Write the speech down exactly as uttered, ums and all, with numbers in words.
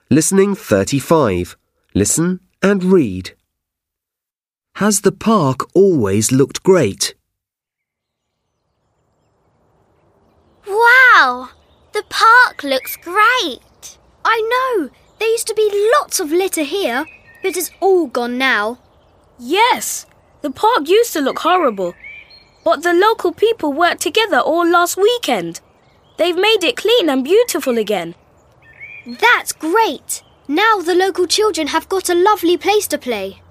Listening thirty-five. Listen and read. Has the park always looked great? Wow! The park looks great. I know. There used to be lots of litter here, but it's all gone now. Yes, the park used to look horrible, but the local people worked together all last weekend. They've made it clean and beautiful again. That's great. Now the local children have got a lovely place to play.